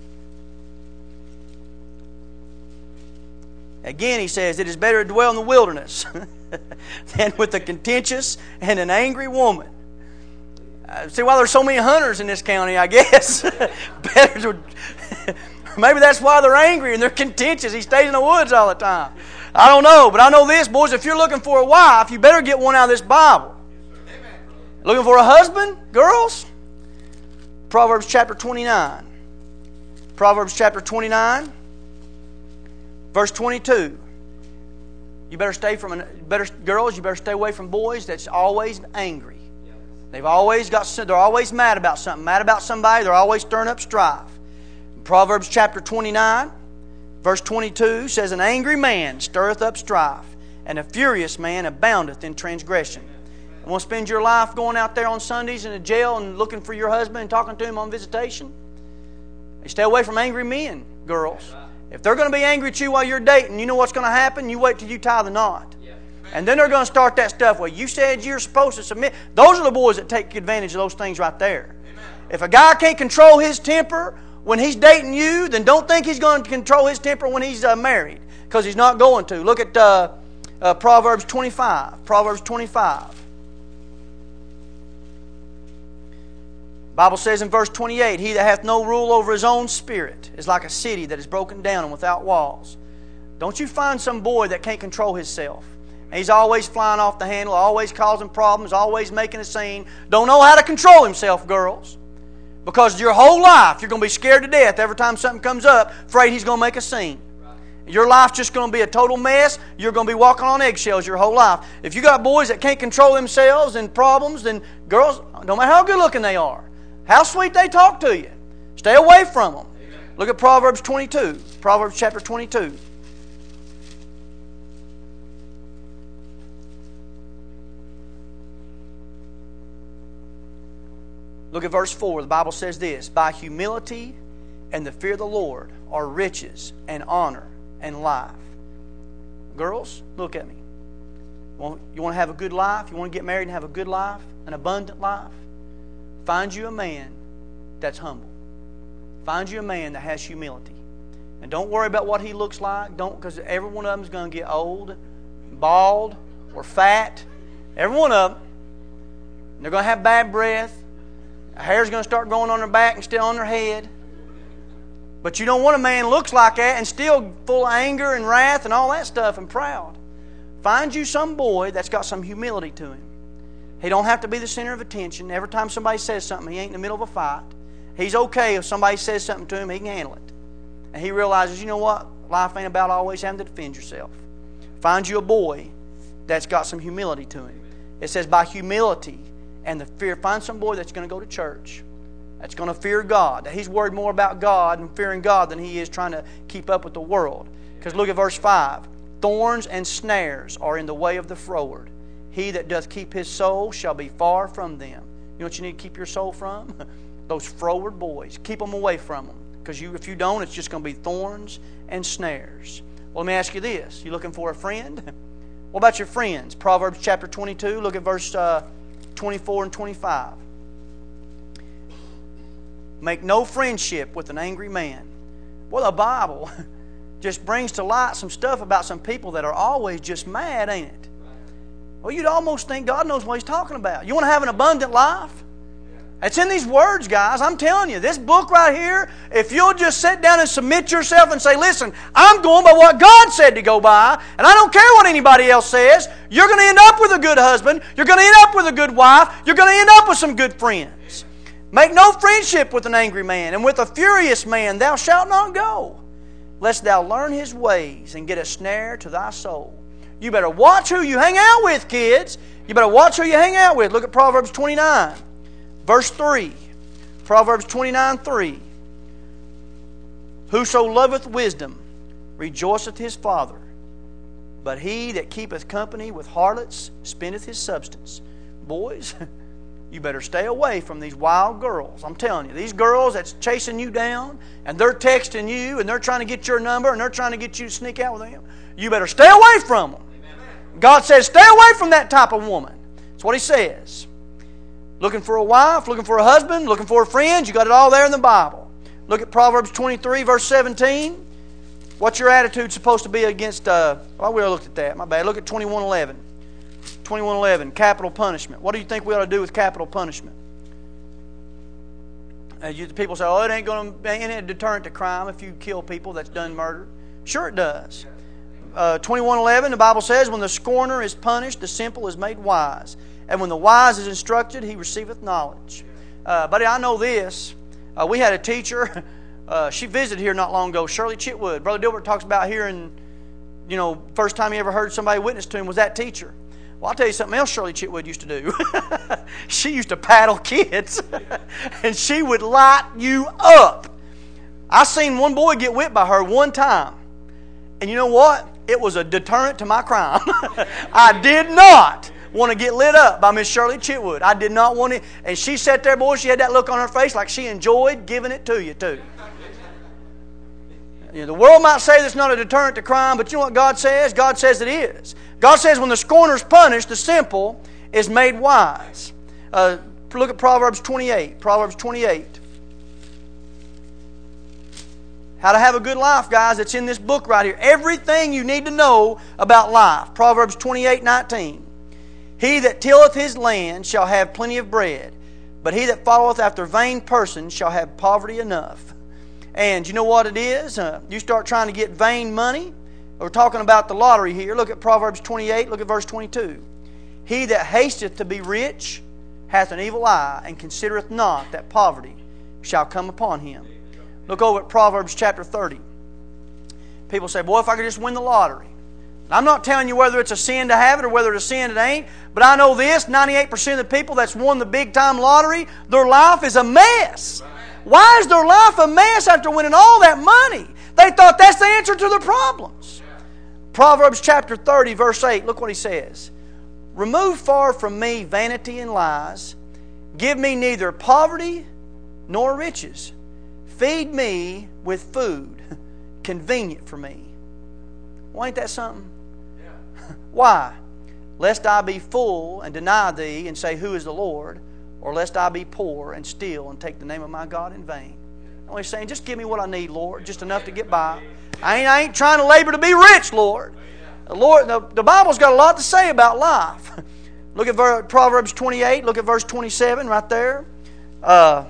Again, he says, it is better to dwell in the wilderness than with a contentious and an angry woman. See why there's so many hunters in this county, I guess. Better to, maybe that's why they're angry and they're contentious. He stays in the woods all the time. I don't know, but I know this, boys. If you're looking for a wife, you better get one out of this Bible. Looking for a husband, girls? Proverbs chapter 29. Proverbs chapter 29, verse 22. You better stay from girls. You better stay away from boys that's always angry. They're always mad about something, mad about somebody. They're always stirring up strife. Proverbs chapter 29, verse 22 says, an angry man stirreth up strife, and a furious man aboundeth in transgression. You want to spend your life going out there on Sundays in a jail and looking for your husband and talking to him on visitation? You stay away from angry men, girls. If they're going to be angry at you while you're dating, you know what's going to happen? You wait till you tie the knot. And then they're going to start that stuff. Well, you said you're supposed to submit. Those are the boys that take advantage of those things right there. If a guy can't control his temper when he's dating you, then don't think he's going to control his temper when he's married, because he's not going to. Look at Proverbs 25. Proverbs 25. The Bible says in verse 28, he that hath no rule over his own spirit is like a city that is broken down and without walls. Don't you find some boy that can't control himself. He's always flying off the handle, always causing problems, always making a scene. Don't know how to control himself, girls. Because your whole life, you're going to be scared to death every time something comes up, afraid he's going to make a scene. Your life's just going to be a total mess. You're going to be walking on eggshells your whole life. If you got boys that can't control themselves and problems, then girls, no matter how good looking they are, how sweet they talk to you, stay away from them. Amen. Look at Proverbs 22. Proverbs chapter 22. Look at verse 4. The Bible says this, by humility and the fear of the Lord are riches and honor and life. Girls, look at me. You want to have a good life? You want to get married and have a good life? An abundant life? Find you a man that's humble. Find you a man that has humility. And don't worry about what he looks like. Don't, because every one of them is going to get old, bald, or fat. Every one of them. And they're going to have bad breath. Their hair's going to start growing on their back and still on their head. But you don't want a man who looks like that and still full of anger and wrath and all that stuff and proud. Find you some boy that's got some humility to him. He don't have to be the center of attention. Every time somebody says something, he ain't in the middle of a fight. He's okay if somebody says something to him, he can handle it. And he realizes, you know what? Life ain't about always having to defend yourself. Find you a boy that's got some humility to him. It says by humility and the fear. Find some boy that's going to go to church, that's going to fear God, that he's worried more about God and fearing God than he is trying to keep up with the world. Because look at verse 5. Thorns and snares are in the way of the froward. He that doth keep his soul shall be far from them. You know what you need to keep your soul from? Those froward boys. Keep them away from them. Because if you don't, it's just going to be thorns and snares. Well, let me ask you this. You looking for a friend? What about your friends? Proverbs chapter 22. Look at verse 24 and 25. Make no friendship with an angry man, Well, the Bible just brings to light some stuff about some people that are always just mad, ain't it? Well, you'd almost think God knows what He's talking about. You want to have an abundant life? It's in these words, guys. I'm telling you, this book right here, if you'll just sit down and submit yourself and say, listen, I'm going by what God said to go by, and I don't care what anybody else says, you're going to end up with a good husband, you're going to end up with a good wife, you're going to end up with some good friends. Make no friendship with an angry man, and with a furious man thou shalt not go, lest thou learn his ways and get a snare to thy soul. You better watch who you hang out with, kids. You better watch who you hang out with. Look at Proverbs 29. Verse 3, Proverbs 29:3. Whoso loveth wisdom rejoiceth his father, but he that keepeth company with harlots spendeth his substance. Boys, you better stay away from these wild girls. I'm telling you, these girls that's chasing you down, and they're texting you, and they're trying to get your number, and they're trying to get you to sneak out with them. You better stay away from them. God says, stay away from that type of woman. That's what He says. Looking for a wife, looking for a husband, looking for a friend, you got it all there in the Bible. Look at Proverbs 23, verse 17. What's your attitude supposed to be against... we already looked at that, my bad. Look at 21:11. 21:11, capital punishment. What do you think we ought to do with capital punishment? People say, oh, it ain't a deterrent to crime if you kill people that's done murder. Sure it does. 21:11, the Bible says, when the scorner is punished, the simple is made wise. And when the wise is instructed, he receiveth knowledge. Buddy, I know this. We had a teacher. She visited here not long ago, Shirley Chitwood. Brother Dilbert talks about hearing, first time he ever heard somebody witness to him was that teacher. Well, I'll tell you something else Shirley Chitwood used to do. She used to paddle kids. And she would light you up. I seen one boy get whipped by her one time. And you know what? It was a deterrent to my crime. I did not want to get lit up by Miss Shirley Chitwood. I did not want to. And she sat there, boy, she had that look on her face like she enjoyed giving it to you, too. The world might say that's not a deterrent to crime, but you know what God says? God says it is. God says when the scorner is punished, the simple is made wise. Look at Proverbs 28. Proverbs 28. How to have a good life, guys. It's in this book right here. Everything you need to know about life. Proverbs 28:19. He that tilleth his land shall have plenty of bread, but he that followeth after vain persons shall have poverty enough. And you know what it is? You start trying to get vain money. We're talking about the lottery here. Look at Proverbs 28, look at verse 22. He that hasteth to be rich hath an evil eye, and considereth not that poverty shall come upon him. Look over at Proverbs chapter 30. People say, boy, if I could just win the lottery. I'm not telling you whether it's a sin to have it or whether it's a sin it ain't, but I know this, 98% of the people that's won the big-time lottery, their life is a mess. Why is their life a mess after winning all that money? They thought that's the answer to their problems. Proverbs chapter 30, verse 8, look what he says. Remove far from me vanity and lies. Give me neither poverty nor riches. Feed me with food convenient for me. Well, ain't that something? Why? Lest I be full and deny Thee and say, Who is the Lord? Or lest I be poor and steal and take the name of my God in vain. And he's saying, just give me what I need, Lord, just enough to get by. I ain't trying to labor to be rich, Lord. The Bible's got a lot to say about life. Look at Proverbs 28, look at verse 27 right there. The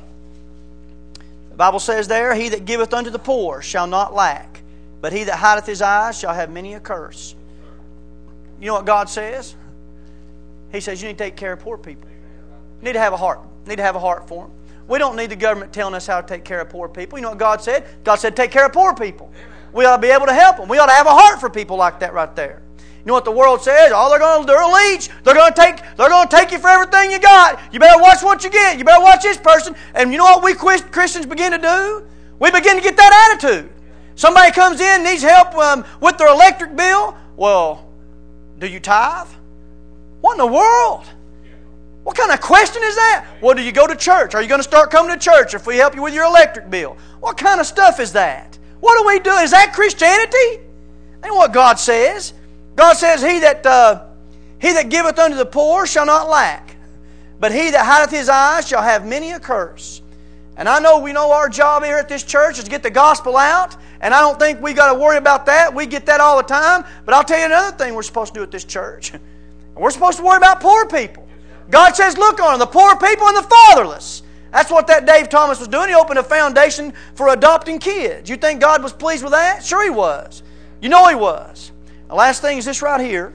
Bible says there, He that giveth unto the poor shall not lack, but he that hideth his eyes shall have many a curse. You know what God says? He says you need to take care of poor people. You need to have a heart. You need to have a heart for them. We don't need the government telling us how to take care of poor people. You know what God said? God said take care of poor people. We ought to be able to help them. We ought to have a heart for people like that right there. You know what the world says? Oh, they're a leech. They're going to take you for everything you got. You better watch what you get. You better watch this person. And you know what we Christians begin to do? We begin to get that attitude. Somebody comes in, needs help with their electric bill. Well, do you tithe? What in the world? What kind of question is that? Well, do you go to church? Are you going to start coming to church if we help you with your electric bill? What kind of stuff is that? What do we do? Is that Christianity? That ain't what God says. God says, He that giveth unto the poor shall not lack, but he that hideth his eyes shall have many a curse. And we know our job here at this church is to get the gospel out And I don't think we got to worry about that. We get that all the time. But I'll tell you another thing we're supposed to do at this church. We're supposed to worry about poor people. God says, look on them, the poor people and the fatherless. That's what that Dave Thomas was doing. He opened a foundation for adopting kids. You think God was pleased with that? Sure He was. You know He was. The last thing is this right here.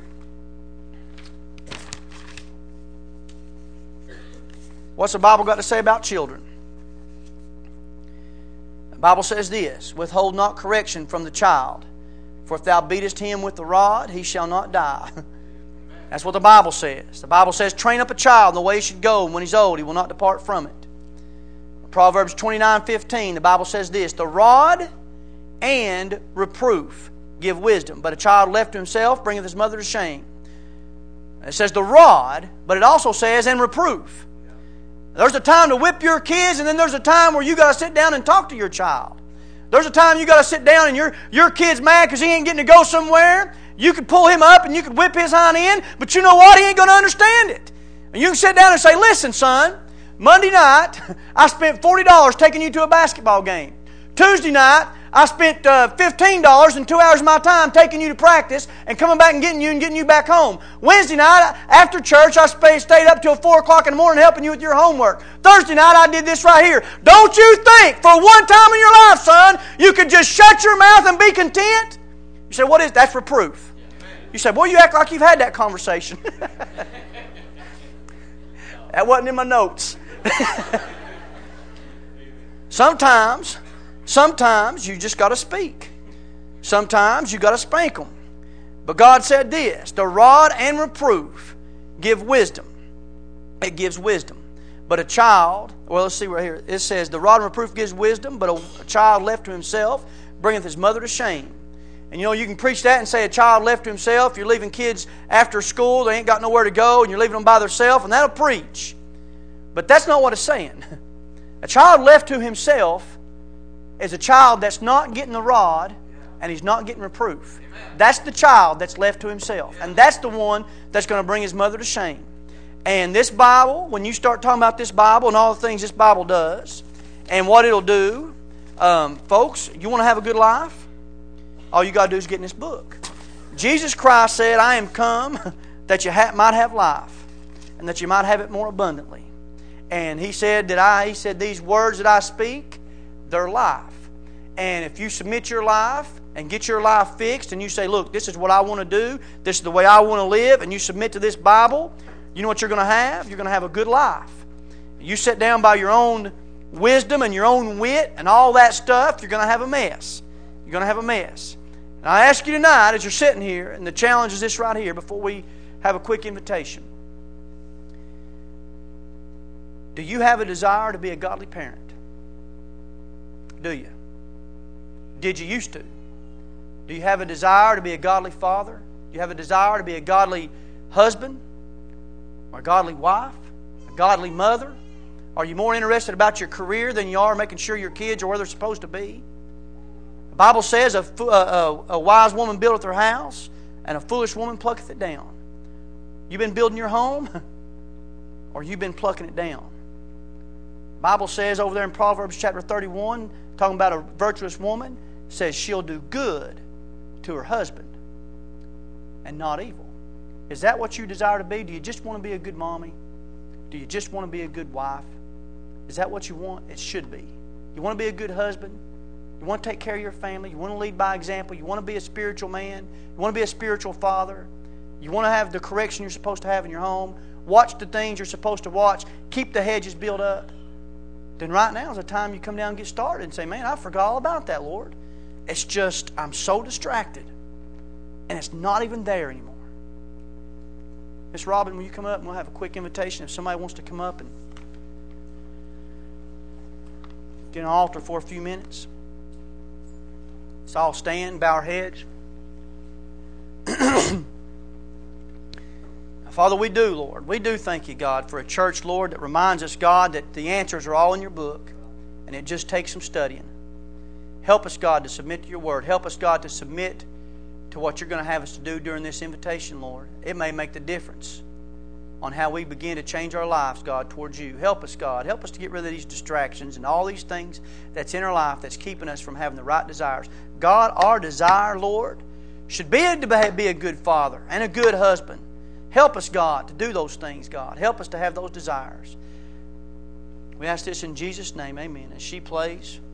What's the Bible got to say about children? The Bible says this, withhold not correction from the child, for if thou beatest him with the rod, he shall not die. That's what the Bible says. The Bible says, train up a child in the way he should go, and when he's old, he will not depart from it. Proverbs 29:15, the Bible says this, the rod and reproof give wisdom, but a child left to himself bringeth his mother to shame. It says the rod, but it also says and reproof. There's a time to whip your kids, and then there's a time where you got to sit down and talk to your child. There's a time you got to sit down and your kid's mad because he ain't getting to go somewhere. You could pull him up and you could whip his hind end, but you know what? He ain't going to understand it. And you can sit down and say, listen, son, Monday night I spent $40 taking you to a basketball game. Tuesday night I spent $15 and 2 hours of my time taking you to practice and coming back and getting you back home. Wednesday night, after church, I stayed up till 4 o'clock in the morning helping you with your homework. Thursday night, I did this right here. Don't you think for one time in your life, son, you could just shut your mouth and be content? You say, what is that? That's reproof. You say, boy, you act like you've had that conversation. That wasn't in my notes. Sometimes you just got to speak. Sometimes you got to spank them. But God said this, the rod and reproof give wisdom. It gives wisdom. But a child, well, let's see right here. It says, the rod and reproof gives wisdom, but a child left to himself bringeth his mother to shame. And you can preach that and say a child left to himself, you're leaving kids after school, they ain't got nowhere to go, and you're leaving them by themselves, and that'll preach. But that's not what it's saying. A child left to himself is a child that's not getting the rod and he's not getting reproof. That's the child that's left to himself. And that's the one that's going to bring his mother to shame. And this Bible, when you start talking about this Bible and all the things this Bible does and what it'll do, folks, you want to have a good life? All you got to do is get in this book. Jesus Christ said, I am come that you might have life and that you might have it more abundantly. And He said these words that I speak, they're life. And if you submit your life and get your life fixed and you say, look, this is what I want to do, this is the way I want to live, and you submit to this Bible, you know what you're going to have? You're going to have a good life. You sit down by your own wisdom and your own wit and all that stuff, you're going to have a mess. You're going to have a mess. And I ask you tonight, as you're sitting here, and the challenge is this right here before we have a quick invitation. Do you have a desire to be a godly parent? Do you? Did you used to? Do you have a desire to be a godly father? Do you have a desire to be a godly husband? Or a godly wife? A godly mother? Are you more interested about your career than you are making sure your kids are where they're supposed to be? The Bible says a wise woman buildeth her house, and a foolish woman plucketh it down. You been building your home? Or you been plucking it down? The Bible says over there in Proverbs chapter 31, talking about a virtuous woman, says she'll do good to her husband and not evil. Is that what you desire to be? Do you just want to be a good mommy? Do you just want to be a good wife? Is that what you want? It should be. You want to be a good husband? You want to take care of your family? You want to lead by example? You want to be a spiritual man? You want to be a spiritual father? You want to have the correction you're supposed to have in your home? Watch the things you're supposed to watch? Keep the hedges built up? Then right now is the time you come down and get started and say, man, I forgot all about that, Lord. It's just, I'm so distracted. And it's not even there anymore. Miss Robin, will you come up and we'll have a quick invitation if somebody wants to come up and get an altar for a few minutes. Let's all stand, bow our heads. Father, we do, Lord. We do thank you, God, for a church, Lord, that reminds us, God, that the answers are all in your book and it just takes some studying. Help us, God, to submit to your word. Help us, God, to submit to what you're going to have us to do during this invitation, Lord. It may make the difference on how we begin to change our lives, God, towards You. Help us, God. Help us to get rid of these distractions and all these things that's in our life that's keeping us from having the right desires. God, our desire, Lord, should be to be a good father and a good husband. Help us, God, to do those things, God. Help us to have those desires. We ask this in Jesus' name, amen. As she plays.